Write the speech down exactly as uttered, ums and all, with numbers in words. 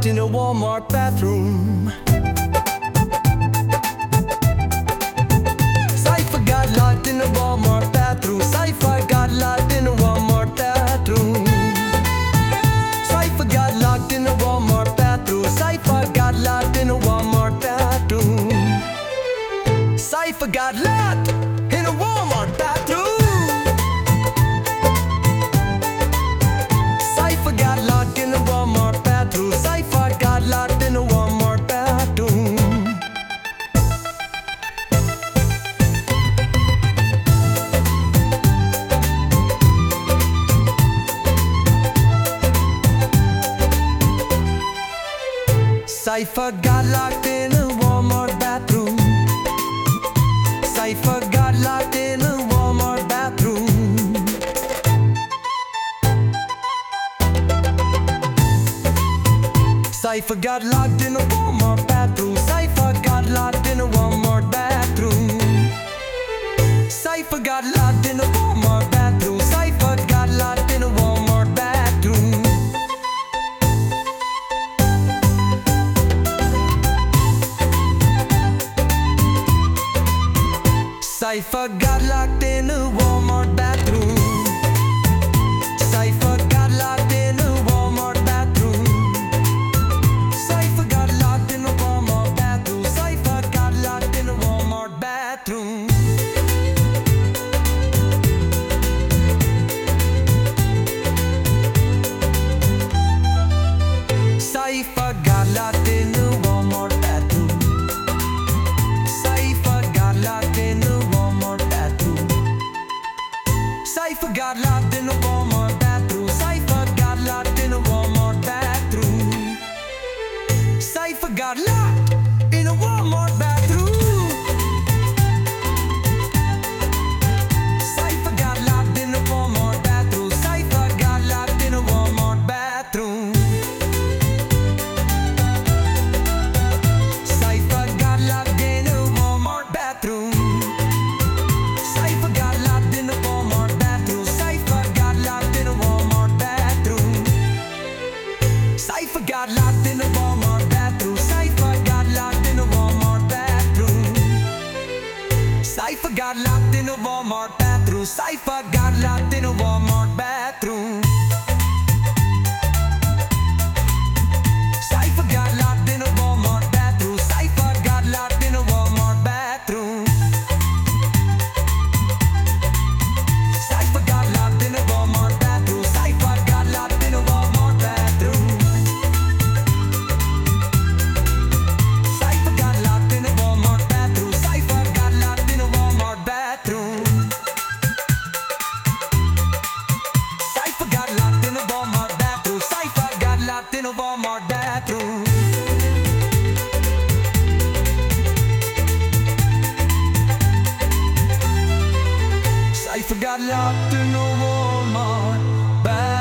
in a Walmart bathroom. Cypher got locked in a Walmart bathroom. Cypher got locked in a Walmart bathroom. Cypher got locked in a Walmart bathroom. Cypher got locked in a Walmart bathroom. Cypher got locked in a Walmart bathroom. Cypher got locked in a Walmart bathroom. Cypher got locked in a Walmart bathroom. Cypher got locked in a Walmart bathroom. Cypher got locked in a Walmart bathroom. Cypher got locked in a Walmart bathroom. Cypher got locked in a Walmart bathroom. Cypher got locked in a Walmart bathroom. Cypher got locked in a Walmart bathroom. Cypher got locked in a Walmart bathroom. Cypher got locked in a Walmart bathroom. Cypher got locked in a Walmart bathroom. Cypher got locked in a Walmart bathroom. Cypher got locked in a Walmart bathroom. Cypher got locked in a Walmart bathroom. Cypher got locked in a Walmart bathroom. Cypher got locked in a Walmart bathroom. Cypher got locked in a Walmart bathroom. Cypher got locked in a Walmart bathroom. Cypher got locked in a Walmart bathroom. Cypher got locked in a Walmart bathroom. Cypher got locked in a Walmart bathroom. Cypher got locked in a Walmart bathroom. Cypher got locked in a Walmart bathroom. Cypher got locked in a Walmart bathroom. Cypher got locked in a Walmart bathroom. Cypher got locked in a Walmart bathroom. Cypher got locked in a Walmart bathroom. Cypher got locked in a Walmart bathroom. Cypher got locked in a Walmart bathroom. Cypher got locked in a Walmart bathroom. Cypher got locked in a Walmart bathroom. Cypher got locked in a Walmart bathroom. Cypher got locked in a Walmart bathroom. Cypher got locked in a Walmart bathroom. Cypher got locked in a Walmart bathroom.